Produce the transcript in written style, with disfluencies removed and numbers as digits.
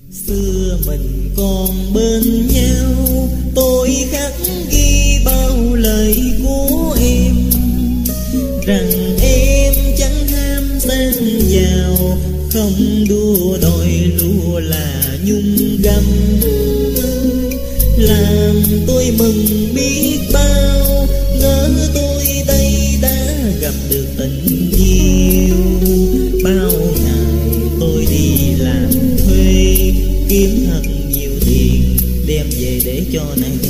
Xưa mình còn bên nhau, tôi khắc ghi bao lời của em, rằng em chẳng ham sang giàu, không đua đòi lúa là nhung gấm. Làm tôi mừng biết bao, ngỡ tôi đây đã gặp được tình yêu. Bao ngày tôi đi làm thuê, kiếm thật nhiều tiền, đem về để cho nàng